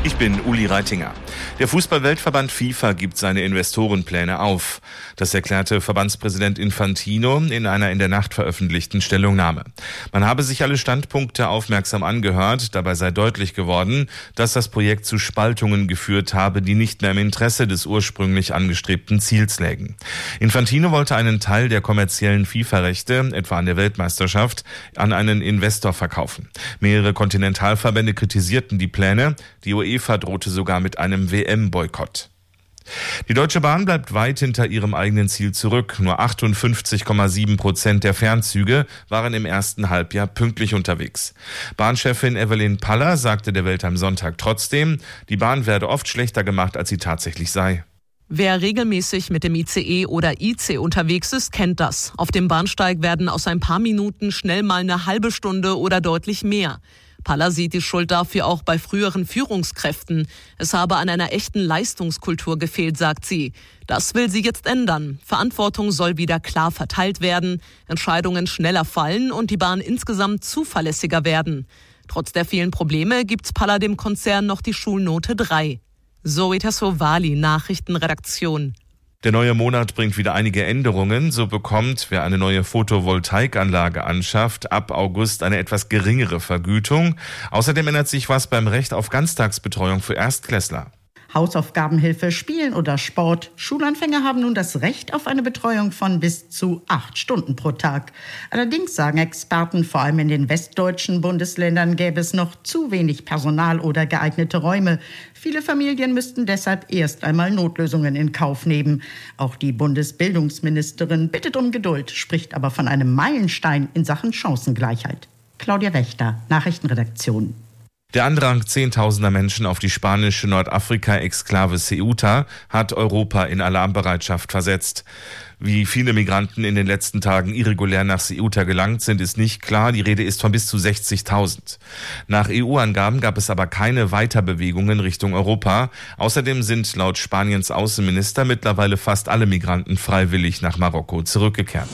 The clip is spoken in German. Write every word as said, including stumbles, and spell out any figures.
Ich bin Uli Reitinger. Der Fußball-Weltverband FIFA gibt seine Investorenpläne auf. Das erklärte Verbandspräsident Infantino in einer in der Nacht veröffentlichten Stellungnahme. Man habe sich alle Standpunkte aufmerksam angehört. Dabei sei deutlich geworden, dass das Projekt zu Spaltungen geführt habe, die nicht mehr im Interesse des ursprünglich angestrebten Ziels lägen. Infantino wollte einen Teil der kommerziellen FIFA-Rechte, etwa an der Weltmeisterschaft, an einen Investor verkaufen. Mehrere Kontinentalverbände kritisierten die Pläne. Die UEFA drohte sogar mit einem W M-Boykott. Die Deutsche Bahn bleibt weit hinter ihrem eigenen Ziel zurück. Nur achtundfünfzig Komma sieben Prozent der Fernzüge waren im ersten Halbjahr pünktlich unterwegs. Bahnchefin Evelyn Paller sagte der Welt am Sonntag trotzdem, die Bahn werde oft schlechter gemacht, als sie tatsächlich sei. Wer regelmäßig mit dem I C E oder I C unterwegs ist, kennt das. Auf dem Bahnsteig werden aus ein paar Minuten schnell mal eine halbe Stunde oder deutlich mehr. Paller sieht die Schuld dafür auch bei früheren Führungskräften. Es habe an einer echten Leistungskultur gefehlt, sagt sie. Das will sie jetzt ändern. Verantwortung soll wieder klar verteilt werden, Entscheidungen schneller fallen und die Bahn insgesamt zuverlässiger werden. Trotz der vielen Probleme gibt Paller dem Konzern noch die Schulnote drei. Zoe Tassovali, Nachrichtenredaktion. Der neue Monat bringt wieder einige Änderungen. So bekommt, wer eine neue Photovoltaikanlage anschafft, ab August eine etwas geringere Vergütung. Außerdem ändert sich was beim Recht auf Ganztagsbetreuung für Erstklässler. Hausaufgabenhilfe, Spielen oder Sport. Schulanfänger haben nun das Recht auf eine Betreuung von bis zu acht Stunden pro Tag. Allerdings sagen Experten, vor allem in den westdeutschen Bundesländern gäbe es noch zu wenig Personal oder geeignete Räume. Viele Familien müssten deshalb erst einmal Notlösungen in Kauf nehmen. Auch die Bundesbildungsministerin bittet um Geduld, spricht aber von einem Meilenstein in Sachen Chancengleichheit. Claudia Wächter, Nachrichtenredaktion. Der Andrang zehntausender Menschen auf die spanische Nordafrika-Exklave Ceuta hat Europa in Alarmbereitschaft versetzt. Wie viele Migranten in den letzten Tagen irregulär nach Ceuta gelangt sind, ist nicht klar. Die Rede ist von bis zu sechzigtausend. Nach E U-Angaben gab es aber keine Weiterbewegungen Richtung Europa. Außerdem sind laut Spaniens Außenminister mittlerweile fast alle Migranten freiwillig nach Marokko zurückgekehrt.